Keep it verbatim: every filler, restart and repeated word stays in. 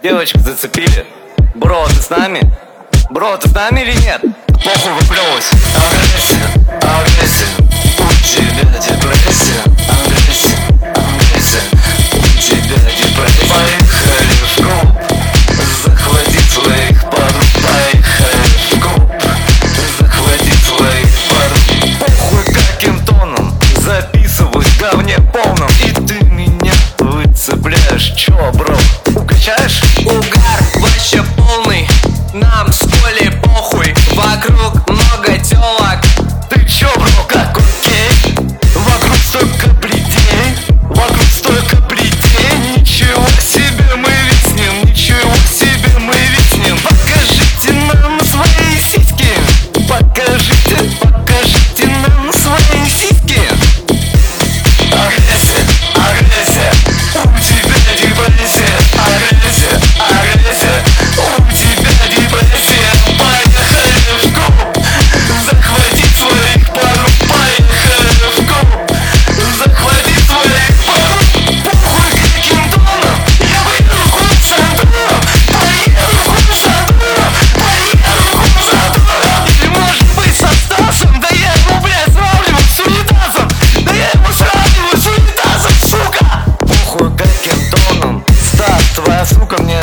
Девочку зацепили. Бро, ты с нами? Бро, ты с нами или нет? Похуй, выплевывайся. Агрессия, агрессия, у тебя депрессия. Агрессия, агрессия, у тебя депрессия. Поехали в клуб, захватить своих подруг. Поехали в клуб, захватить своих подруг. Похуй, каким тоном записываюсь в говне полном. И ты меня выцепляешь. Чё, бро, укачаешь? Угар вообще полный, нам с Колей похуй. Вокруг много тёлок. Ты чё, бро, как окей? Вокруг столько плетей, вокруг столько плетей. Ничего себе мы виснем, ничего себе мы виснем. Покажите нам свои сиськи, покажите, покажите нам свои сиськи. Агрессия, агрессия, у тебя депрессия. Агрессия, агрессия, у тебя депрессия. Поехали в клуб, захватить своих подруг. Поехали в клуб, захватить своих подруг. Похуй, каким тоном я поеду с Антоном. Поеду с Антоном, поеду с Антоном. Или может быть со Стасом? Да я его, блядь, сравниваю с унитазом. Да я его сравниваю с унитазом, сука. Похуй, каким тоном. Стас, твоя сука мне